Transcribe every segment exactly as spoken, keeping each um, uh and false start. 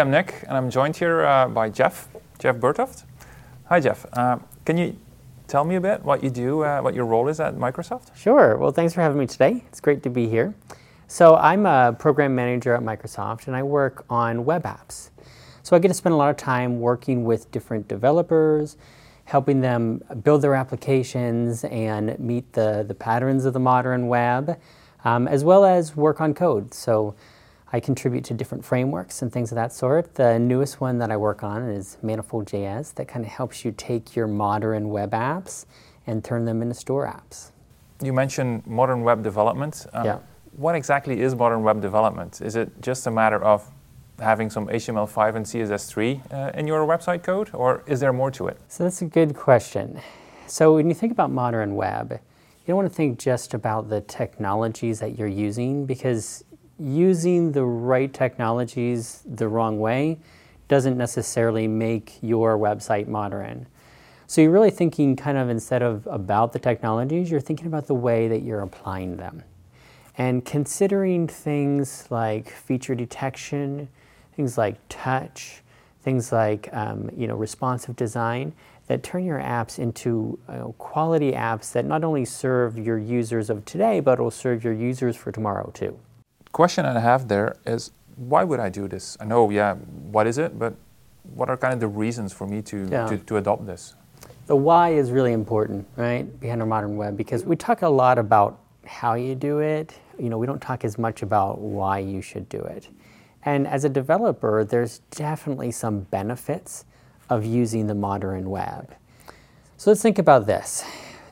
I'm Nick, and I'm joined here uh, by Jeff, Jeff Bertoft. Hi, Jeff. Uh, can you tell me a bit what you do, uh, what your role is at Microsoft? Sure. Well, thanks for having me today. It's great to be here. So I'm a program manager at Microsoft, and I work on web apps. So I get to spend a lot of time working with different developers, helping them build their applications and meet the, the patterns of the modern web, um, as well as work on code. So I contribute to different frameworks and things of that sort. The newest one that I work on is Manifold J S, that kind of helps you take your modern web apps and turn them into store apps. You mentioned modern web development. Um, yeah. What exactly is modern web development? Is it just a matter of having some H T M L five and C S S three uh, in your website code, or is there more to it? So that's a good question. So when you think about modern web, you don't want to think just about the technologies that you're using, because using the right technologies the wrong way doesn't necessarily make your website modern. So you're really thinking kind of, instead of about the technologies, you're thinking about the way that you're applying them. And considering things like feature detection, things like touch, things like um, you know, responsive design, that turn your apps into you know, quality apps that not only serve your users of today, but will serve your users for tomorrow too. Question I have there is, why would I do this? I know, yeah, what is it, but what are kind of the reasons for me to, yeah. to, to adopt this? The why is really important, right, behind our modern web, because we talk a lot about how you do it. You know, we don't talk as much about why you should do it. And as a developer, there's definitely some benefits of using the modern web. So let's think about this.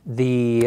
The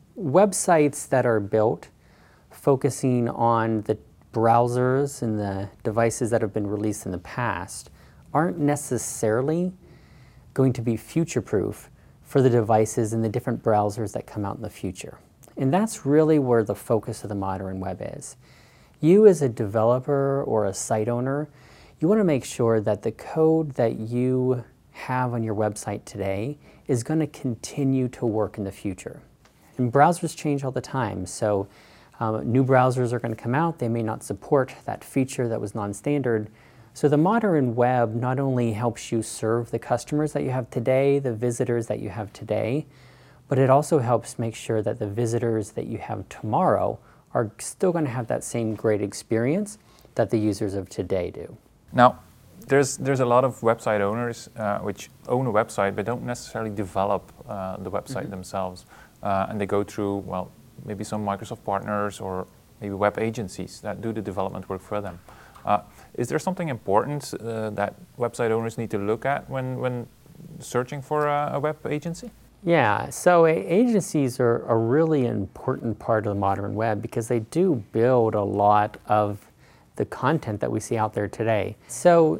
websites that are built focusing on the browsers and the devices that have been released in the past aren't necessarily going to be future-proof for the devices and the different browsers that come out in the future. And that's really where the focus of the modern web is. You as a developer or a site owner, you want to make sure that the code that you have on your website today is going to continue to work in the future. And browsers change all the time, so Um, new browsers are going to come out. They may not support that feature that was non-standard. So the modern web not only helps you serve the customers that you have today, the visitors that you have today, but it also helps make sure that the visitors that you have tomorrow are still going to have that same great experience that the users of today do. Now, there's, there's a lot of website owners uh, which own a website but don't necessarily develop uh, the website mm-hmm. themselves. Uh, and they go through, well, maybe some Microsoft partners or maybe web agencies that do the development work for them. Uh, is there something important uh, that website owners need to look at when, when searching for a, a web agency? Yeah, so agencies are a really important part of the modern web because they do build a lot of the content that we see out there today. So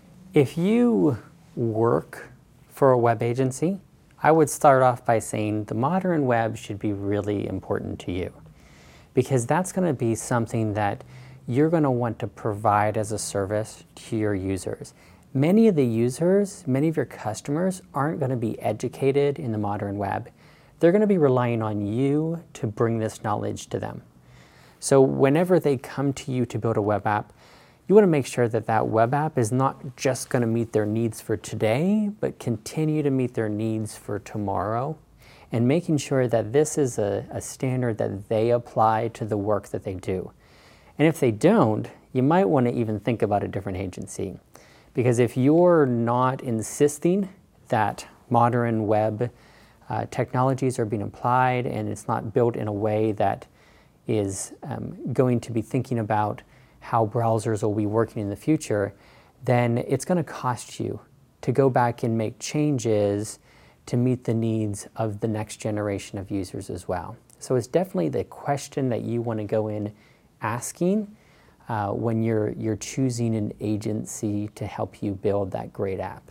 if you work for a web agency, I would start off by saying the modern web should be really important to you, because that's going to be something that you're going to want to provide as a service to your users. Many of the users, many of your customers aren't going to be educated in the modern web. They're going to be relying on you to bring this knowledge to them. So whenever they come to you to build a web app, you want to make sure that that web app is not just going to meet their needs for today, but continue to meet their needs for tomorrow, and making sure that this is a, a standard that they apply to the work that they do. And if they don't, you might want to even think about a different agency. Because if you're not insisting that modern web uh, technologies are being applied and it's not built in a way that is um, going to be thinking about how browsers will be working in the future, then it's going to cost you to go back and make changes to meet the needs of the next generation of users as well. So it's definitely the question that you want to go in asking uh, when you're, you're choosing an agency to help you build that great app.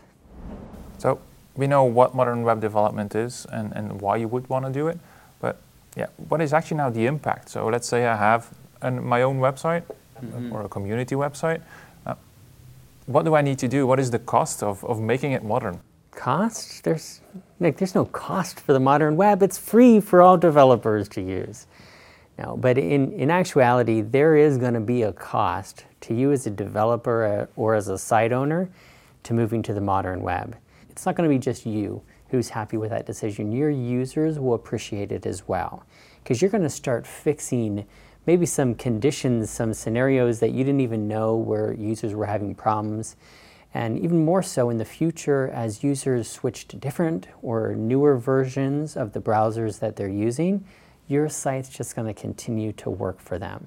So we know what modern web development is and, and why you would want to do it, but yeah, what is actually now the impact? So let's say I have an, my own website, mm-hmm. or a community website. Uh, what do I need to do? What is the cost of, of making it modern? Cost? There's, Nick, there's no cost for the modern web. It's free for all developers to use. No, but in, in actuality, there is going to be a cost to you as a developer or as a site owner to moving to the modern web. It's not going to be just you who's happy with that decision. Your users will appreciate it as well, because you're going to start fixing maybe some conditions, some scenarios that you didn't even know where users were having problems. And even more so in the future, as users switch to different or newer versions of the browsers that they're using, your site's just going to continue to work for them.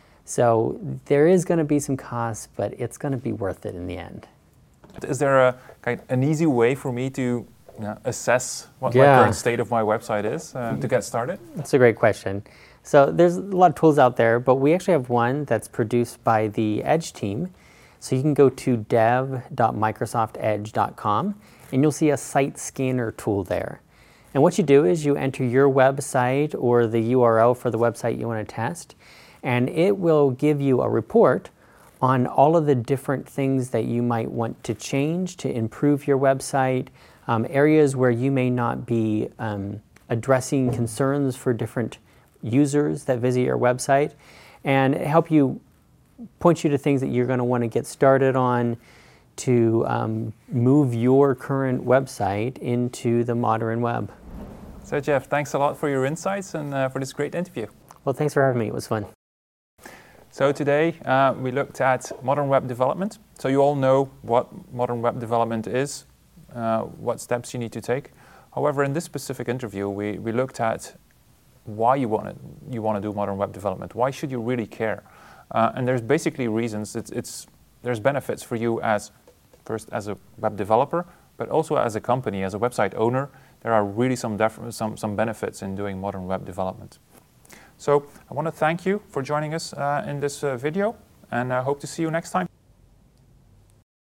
So there is going to be some costs, but it's going to be worth it in the end. Is there a kind an easy way for me to you know, assess what Yeah. my current state of my website is uh, to get started? That's a great question. So there's a lot of tools out there, but we actually have one that's produced by the Edge team. So you can go to dev dot microsoft edge dot com and you'll see a site scanner tool there. And what you do is you enter your website or the U R L for the website you want to test, and it will give you a report on all of the different things that you might want to change to improve your website, um, areas where you may not be um, addressing concerns for different users that visit your website, and help you, point you to things that you're going to want to get started on to um, move your current website into the modern web. So Jeff, thanks a lot for your insights and uh, for this great interview. Well, thanks for having me. It was fun. So today uh, we looked at modern web development. So you all know what modern web development is, uh, what steps you need to take. However, in this specific interview, we, we looked at why you want to you want to do modern web development. Why should you really care? Uh, and there's basically reasons. It's, it's there's benefits for you as first as a web developer, but also as a company, as a website owner. There are really some def- some some benefits in doing modern web development. So I want to thank you for joining us uh, in this uh, video, and I hope to see you next time.